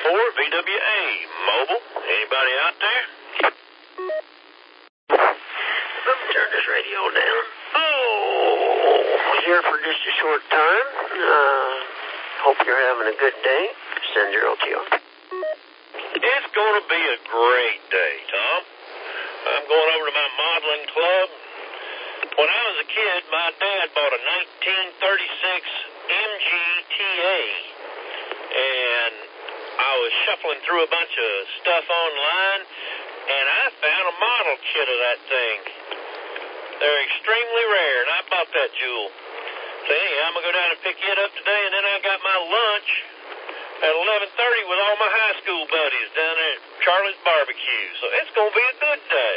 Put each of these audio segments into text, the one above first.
4 VWA Mobile. Anybody out there? Let me turn this radio down. Oh, here for just a short time. Hope you're having a good day. Send your LTR. It's going to be a great day, Tom. I'm going over to my modeling club. When I was a kid, my dad bought a 1936 MGTA, and I was shuffling through a bunch of stuff online, and I found a model kit of that thing. They're extremely rare, and I bought that jewel. So anyhow, I'm going to go down and pick it up today, and then I got my lunch at 11:30 with all my high school buddies down there at Charlie's Barbecue. So it's going to be a good day.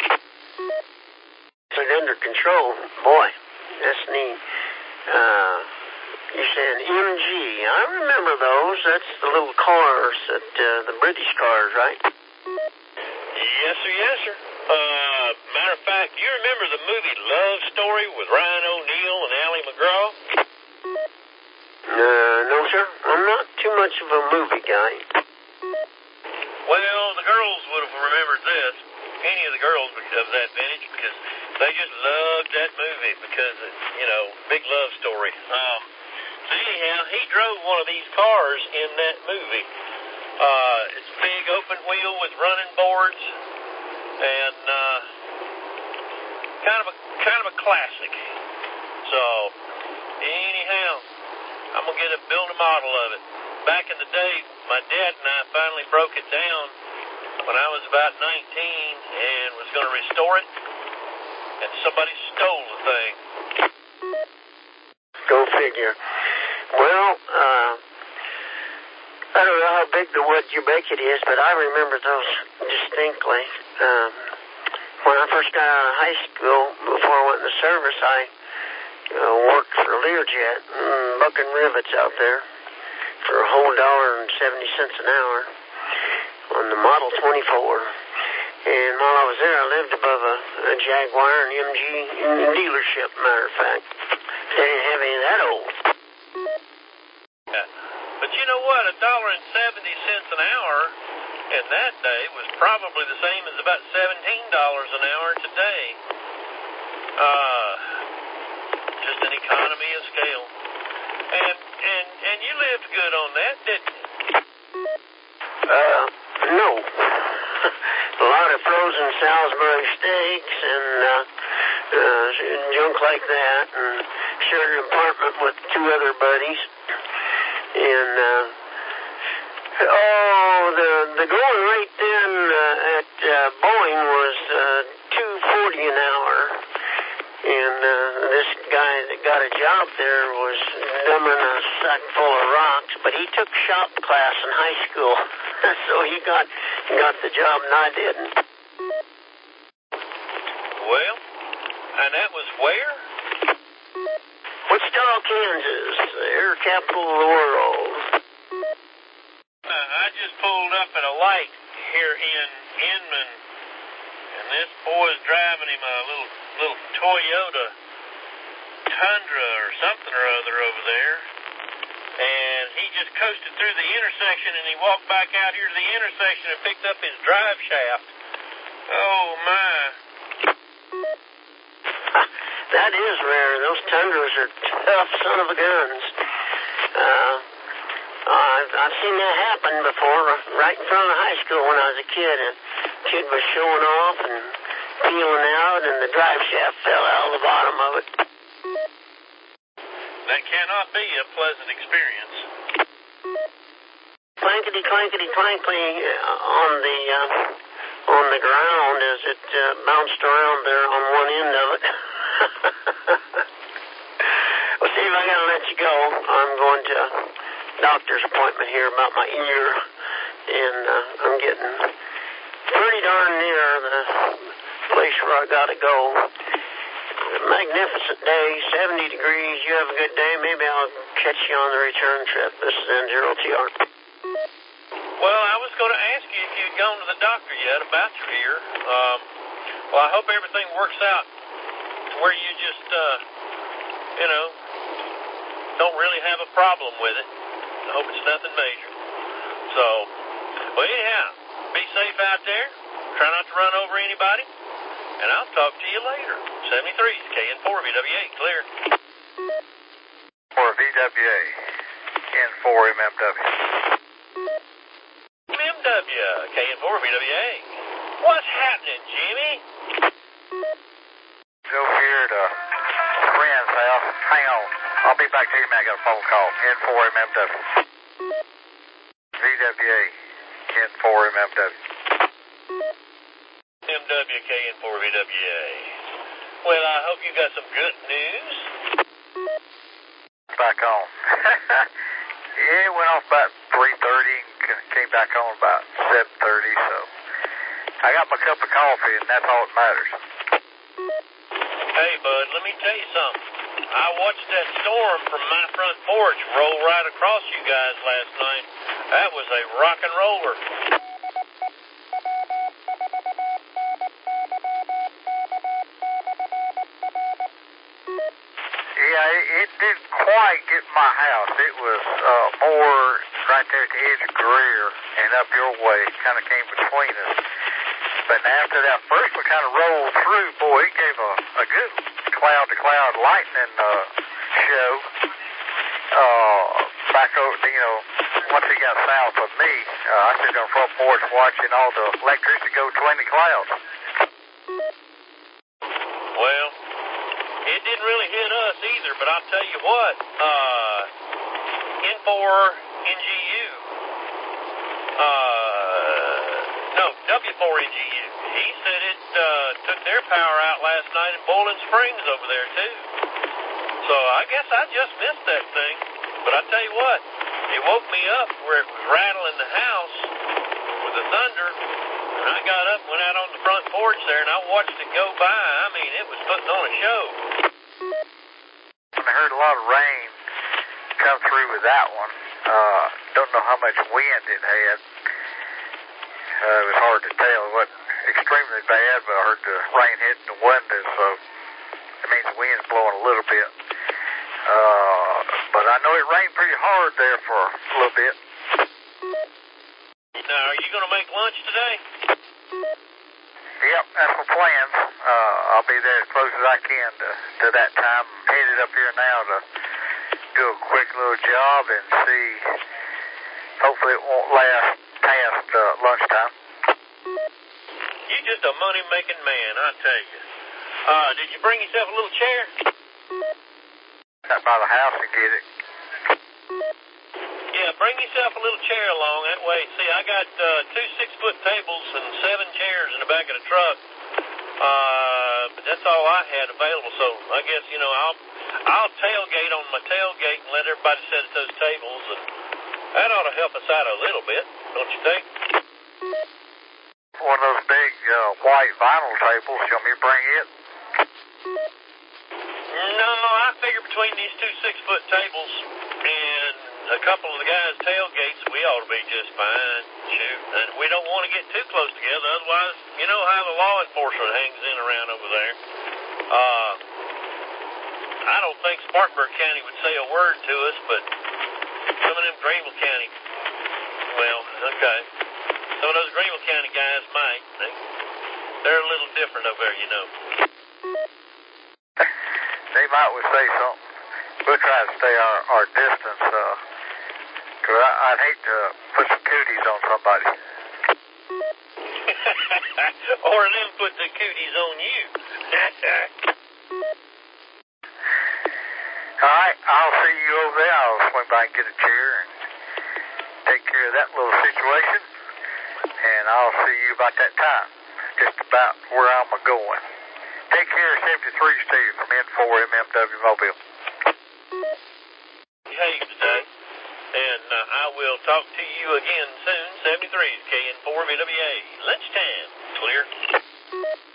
It's under control. Boy, that's neat. You're saying MG. I remember those. That's the little cars, the British cars, right? Yes, sir, yes, sir. Matter of fact, you remember the movie Love Story with Ryan O'Neal and Ally McGraw? No, sir. I'm not too much of a movie guy. Well, the girls would have remembered this. Any of the girls of that vintage, because they just loved that movie because it's, big love story. So anyhow, he drove one of these cars in that movie. It's a big open wheel with running boards, and kind of a classic. So anyhow, I'm gonna build a model of it. Back in the day, my dad and I finally broke it down when I was about 19 and was going to restore it, and somebody stole the thing. Go figure. Well, I don't know how big the wood you make it is, but I remember those distinctly. When I first got out of high school, before I went in the service, I worked for Learjet, bucking rivets out there for a whole $1.70 an hour on the Model 24. And while I was there, I lived above a Jaguar and MG dealership, matter of fact. They didn't have any of that old. But you know what? $1.70 an hour in that day was probably the same as about $17 an hour today. Just an economy of scale. And you lived good on that, didn't you? No. A lot of frozen Salisbury steaks and junk like that, and shared an apartment with two other buddies. And the going rate then at Boeing was $2.40 an hour. And this guy that got a job there was dumbing a sack full of rocks, but he took shop class in high school, so he got the job and I didn't. Well, and that was where? Wichita, Kansas, the air capital of the world. I just pulled up at a light here in Inman, and this boy's driving him a little Toyota Tundra or something or other over there, and he just coasted through the intersection, and he walked back out here to the intersection and picked up his drive shaft. Oh my. That is rare. Those Tundras are tough son of a guns. I've seen that happen before, right in front of the high school when I was a kid. A kid was showing off and peeling out, and the drive shaft fell out of the bottom of it. That cannot be a pleasant experience. Clankety, clankety, clankety on the ground as it bounced around there on one end of it. Well, Steve, I gotta let you go. I'm going to a doctor's appointment here about my ear, and I'm getting pretty darn near the place where I gotta go. Magnificent day, 70 degrees. You have a good day. Maybe I'll catch you on the return trip. This is N0TR. Well, I was going to ask you if you'd gone to the doctor yet about your ear. Well, I hope everything works out to where you just, don't really have a problem with it. I hope it's nothing major. So, well, anyhow, be safe out there. Try not to run over anybody. And I'll talk to you later. 73 KN4 VWA, clear. For VWA, N4 MMW. MMW, KN4 VWA. What's happening, Jimmy? Over here at a friend's house. Hang on. I'll be back to you, man. I got a phone call. N4 MMW. VWA, N4 MMW. MW, KN4 VWA. Well, I hope you got some good news. Back on. Yeah, it went off about 3:30 and came back on about 7:30, so I got my cup of coffee, and that's all that matters. Hey, bud, let me tell you something. I watched that storm from my front porch roll right across you guys last night. That was a rock and roller. Yeah, it didn't quite get my house. It was more right there at the edge of Greer and up your way, kind of came between us. But after that first one kind of rolled through, boy, it gave a good cloud-to-cloud lightning show. Back over, once he got south of me, I stood on the front porch watching all the electricity go between the clouds. Well, it didn't really hit us either, but I'll tell you what, N4NGU, W4NGU, he said it took their power out last night in Bowling Springs over there, too. So I guess I just missed that thing. But I tell you what, it woke me up where it was rattling the house with the thunder, and I got up and went out on the front porch there, and I watched it go by. I mean, it was putting on a show. I heard a lot of rain come through with that one. Don't know how much wind it had. It was hard to tell. It wasn't extremely bad, but I heard the rain hitting the windows, so it means the wind's blowing a little bit. But I know it rained pretty hard there for a little bit. Now, are you going to make lunch today? Yep, that's my plans. I'll be there as close as I can to that time. I'm headed up here now to do a quick little job and see. Hopefully it won't last past lunchtime. You're just a money-making man, I tell you. Did you bring yourself a little chair? Out by the house and get it. Yeah, bring yourself a little chair along that way. See, I got 2 6-foot tables and 7 chairs in the back of the truck. But that's all I had available, so I guess, I'll tailgate on my tailgate and let everybody sit at those tables, and that ought to help us out a little bit, don't you think? One of those big white vinyl tables. You want me to bring it? No, I figure between these 2 6-foot tables and a couple of the guys' tailgates, we ought to be just fine. Shoot, and we don't want to get too close together, otherwise, you know how the law enforcement hangs in around over there. I don't think Spartanburg County would say a word to us, but some of them Greenville County, well, okay. Some of those Greenville County guys might. They're a little different over there, They might would say something. We'll try to stay our distance, because I'd hate to put some cooties on somebody. Or them put the cooties on you. All right, I'll see you over there. I'll swing by and get a chair and take care of that little situation. And I'll see you about that time, just about where I'm going. Take care of 73 Steve from N4 MMW Mobile. Hey, today. And I will talk to you again soon. 73 KN4 VWA. Lunchtime. Clear.